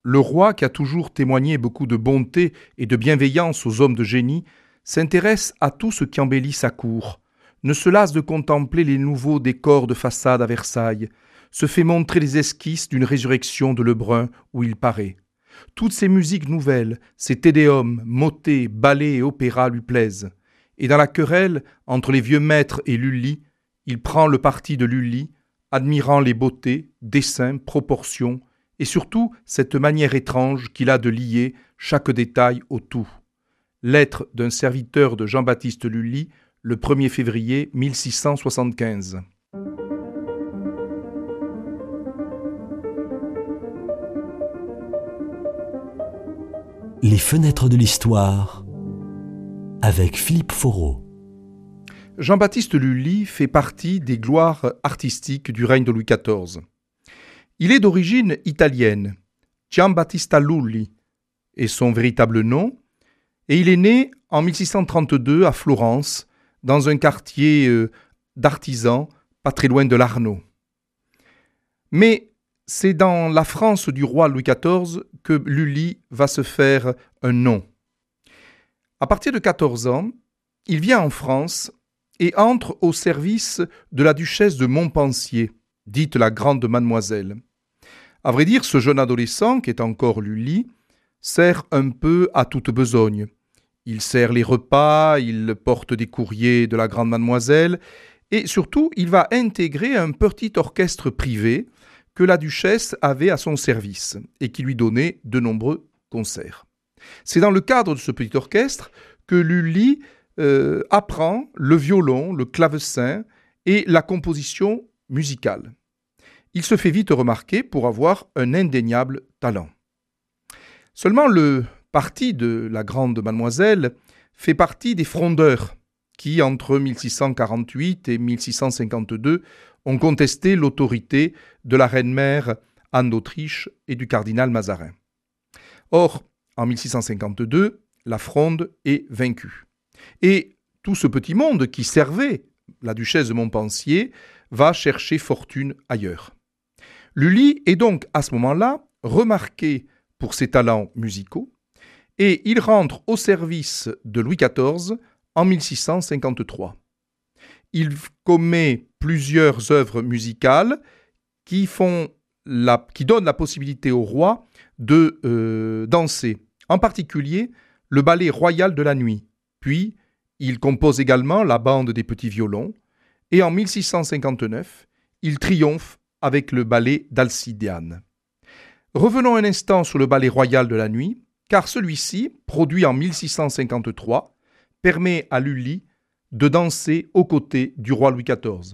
Le roi, qui a toujours témoigné beaucoup de bonté et de bienveillance aux hommes de génie, s'intéresse à tout ce qui embellit sa cour, ne se lasse de contempler les nouveaux décors de façade à Versailles, se fait montrer les esquisses d'une résurrection de Lebrun où il paraît. Toutes ces musiques nouvelles, ces tédéums, motets, ballets et opéras lui plaisent. Et dans la querelle entre les vieux maîtres et Lully, il prend le parti de Lully, admirant les beautés, dessins, proportions, et surtout cette manière étrange qu'il a de lier chaque détail au tout. Lettre d'un serviteur de Jean-Baptiste Lully, le 1er février 1675. Les fenêtres de l'histoire avec Philippe Foreau. Jean-Baptiste Lully fait partie des gloires artistiques du règne de Louis XIV. Il est d'origine italienne, Giambattista Lully est son véritable nom, et il est né en 1632 à Florence, dans un quartier d'artisans, pas très loin de l'Arno. Mais c'est dans la France du roi Louis XIV que Lully va se faire un nom. À partir de 14 ans, il vient en France et entre au service de la duchesse de Montpensier, dite la grande mademoiselle. À vrai dire, ce jeune adolescent, qui est encore Lully, sert un peu à toute besogne. Il sert les repas, il porte des courriers de la grande mademoiselle, et surtout, il va intégrer un petit orchestre privé que la duchesse avait à son service et qui lui donnait de nombreux concerts. C'est dans le cadre de ce petit orchestre que Lully apprend le violon, le clavecin et la composition musicale. Il se fait vite remarquer pour avoir un indéniable talent. Seulement le parti de la grande mademoiselle fait partie des frondeurs qui, entre 1648 et 1652, ont contesté l'autorité de la reine-mère Anne d'Autriche et du cardinal Mazarin. Or, en 1652, la Fronde est vaincue. Et tout ce petit monde qui servait la duchesse de Montpensier va chercher fortune ailleurs. Lully est donc à ce moment-là remarqué pour ses talents musicaux et il rentre au service de Louis XIV en 1653. Il commet plusieurs œuvres musicales qui donnent la possibilité au roi de danser, en particulier le ballet royal de la nuit. Puis, il compose également la bande des petits violons et en 1659, il triomphe avec le ballet d'Alcidiane. Revenons un instant sur le ballet royal de la nuit, car celui-ci, produit en 1653, permet à Lully de danser aux côtés du roi Louis XIV.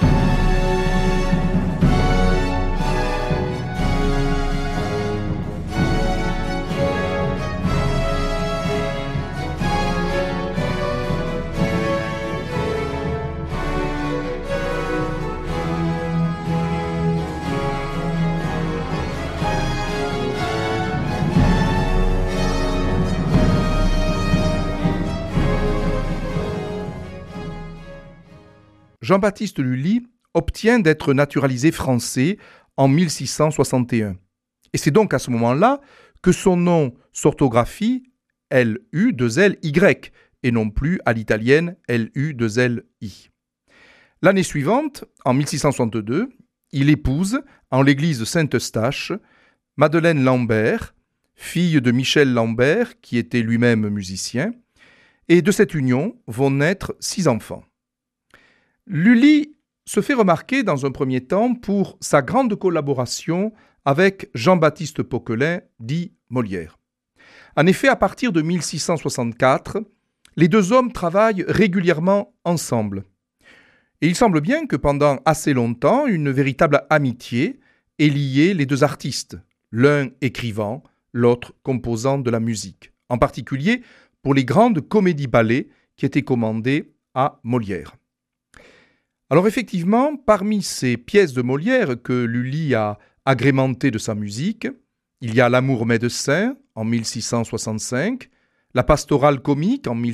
Jean-Baptiste Lully obtient d'être naturalisé français en 1661. Et c'est donc à ce moment-là que son nom s'orthographie L-U-2-L-Y et non plus à l'italienne L-U-2-L-I. L'année suivante, en 1662, il épouse, en l'église Saint-Eustache, Madeleine Lambert, fille de Michel Lambert, qui était lui-même musicien, et de cette union vont naître 6 enfants. Lully se fait remarquer dans un premier temps pour sa grande collaboration avec Jean-Baptiste Poquelin, dit Molière. En effet, à partir de 1664, les deux hommes travaillent régulièrement ensemble. Et il semble bien que pendant assez longtemps, une véritable amitié ait lié les deux artistes, l'un écrivant, l'autre composant de la musique, en particulier pour les grandes comédies-ballets qui étaient commandées à Molière. Alors effectivement, parmi ces pièces de Molière que Lully a agrémentées de sa musique, il y a L'Amour médecin en 1665, La Pastorale comique en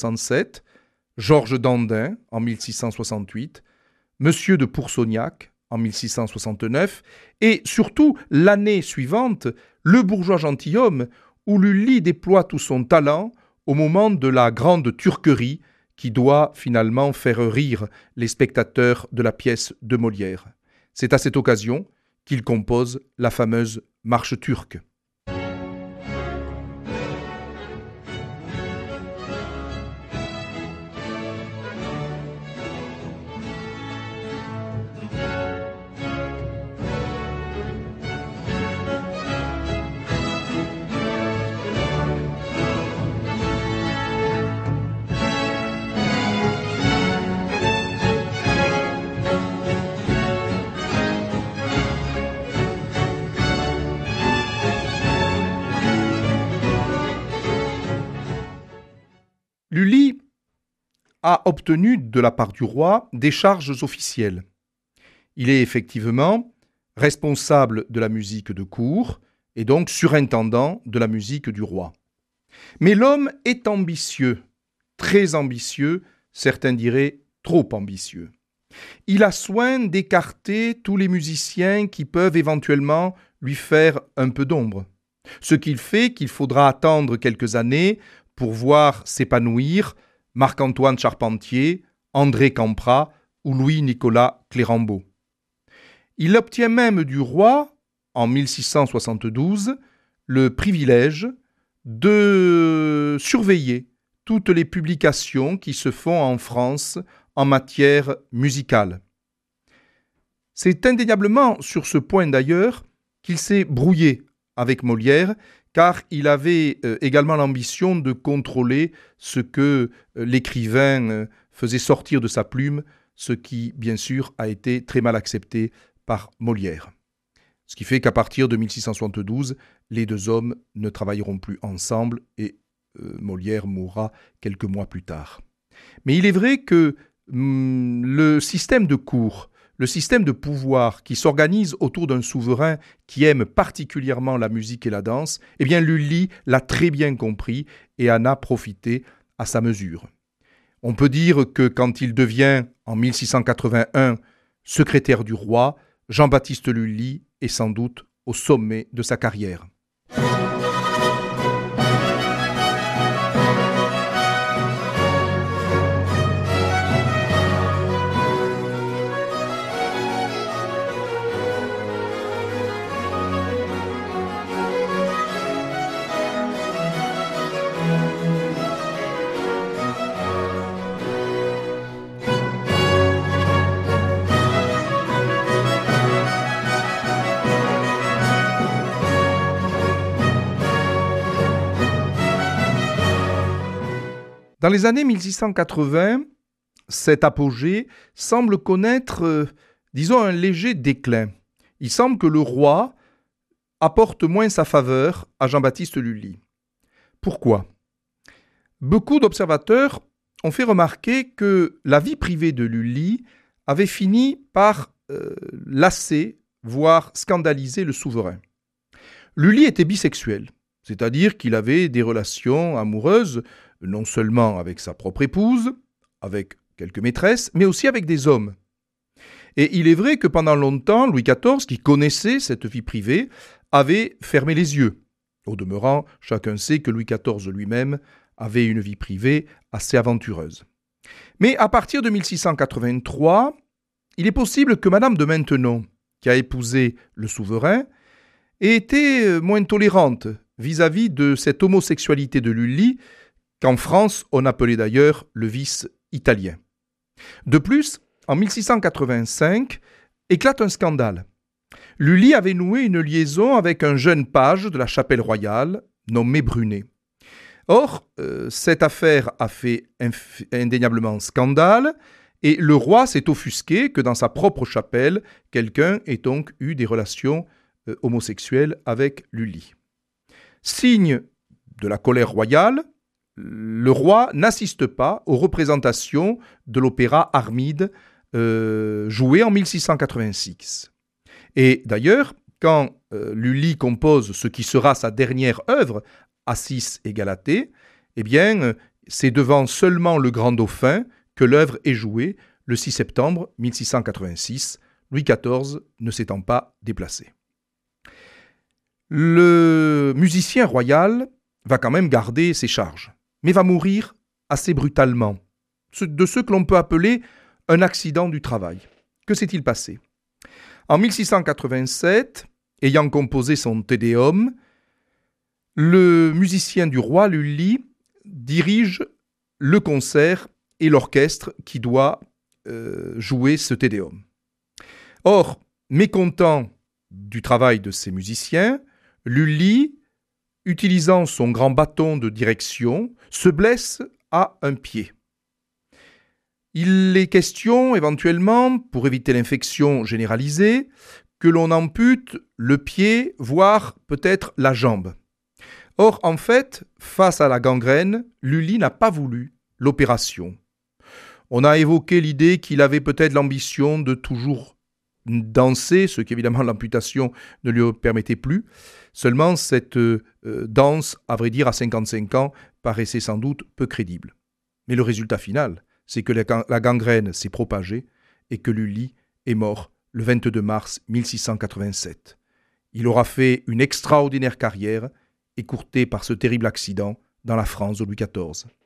1667, Georges Dandin en 1668, Monsieur de Poursognac en 1669, et surtout l'année suivante, Le bourgeois gentilhomme, où Lully déploie tout son talent au moment de la grande turquerie qui doit finalement faire rire les spectateurs de la pièce de Molière. C'est à cette occasion qu'il compose la fameuse marche turque. Lully a obtenu de la part du roi des charges officielles. Il est effectivement responsable de la musique de cour et donc surintendant de la musique du roi. Mais l'homme est ambitieux, très ambitieux, certains diraient trop ambitieux. Il a soin d'écarter tous les musiciens qui peuvent éventuellement lui faire un peu d'ombre. Ce qu'il fait qu'il faudra attendre quelques années pour voir s'épanouir Marc-Antoine Charpentier, André Camprat ou Louis-Nicolas Clérambault. Il obtient même du roi, en 1672, le privilège de surveiller toutes les publications qui se font en France en matière musicale. C'est indéniablement sur ce point d'ailleurs qu'il s'est brouillé avec Molière, car il avait également l'ambition de contrôler ce que l'écrivain faisait sortir de sa plume, ce qui, bien sûr, a été très mal accepté par Molière. Ce qui fait qu'à partir de 1672, les deux hommes ne travailleront plus ensemble et Molière mourra quelques mois plus tard. Mais il est vrai que le système de cour, le système de pouvoir qui s'organise autour d'un souverain qui aime particulièrement la musique et la danse, eh bien Lully l'a très bien compris et en a profité à sa mesure. On peut dire que quand il devient, en 1681, secrétaire du roi, Jean-Baptiste Lully est sans doute au sommet de sa carrière. Dans les années 1680, cet apogée semble connaître, disons, un léger déclin. Il semble que le roi apporte moins sa faveur à Jean-Baptiste Lully. Pourquoi ? Beaucoup d'observateurs ont fait remarquer que la vie privée de Lully avait fini par lasser, voire scandaliser le souverain. Lully était bisexuel, c'est-à-dire qu'il avait des relations amoureuses non seulement avec sa propre épouse, avec quelques maîtresses, mais aussi avec des hommes. Et il est vrai que pendant longtemps, Louis XIV, qui connaissait cette vie privée, avait fermé les yeux. Au demeurant, chacun sait que Louis XIV lui-même avait une vie privée assez aventureuse. Mais à partir de 1683, il est possible que Madame de Maintenon, qui a épousé le souverain, ait été moins tolérante vis-à-vis de cette homosexualité de Lully, qu'en France, on appelait d'ailleurs le vice italien. De plus, en 1685, éclate un scandale. Lully avait noué une liaison avec un jeune page de la chapelle royale, nommé Brunet. Or, cette affaire a fait indéniablement scandale, et le roi s'est offusqué que dans sa propre chapelle, quelqu'un ait donc eu des relations homosexuelles avec Lully. Signe de la colère royale, le roi n'assiste pas aux représentations de l'opéra Armide joué en 1686. Et d'ailleurs, quand Lully compose ce qui sera sa dernière œuvre, Acis et Galatée, eh bien, c'est devant seulement le grand dauphin que l'œuvre est jouée le 6 septembre 1686, Louis XIV ne s'étant pas déplacé. Le musicien royal va quand même garder ses charges, mais va mourir assez brutalement, de ce que l'on peut appeler un accident du travail. Que s'est-il passé ? En 1687, ayant composé son Te Deum, le musicien du roi Lully dirige le concert et l'orchestre qui doit jouer ce Te Deum. Or, mécontent du travail de ces musiciens, Lully, utilisant son grand bâton de direction, se blesse à un pied. Il est question, éventuellement, pour éviter l'infection généralisée, que l'on ampute le pied, voire peut-être la jambe. Or, en fait, face à la gangrène, Lully n'a pas voulu l'opération. On a évoqué l'idée qu'il avait peut-être l'ambition de toujours danser, ce qu'évidemment l'amputation ne lui permettait plus. Seulement, cette danse, à vrai dire, à 55 ans, paraissait sans doute peu crédible. Mais le résultat final, c'est que la gangrène s'est propagée et que Lully est mort le 22 mars 1687. Il aura fait une extraordinaire carrière, écourtée par ce terrible accident dans la France de Louis XIV.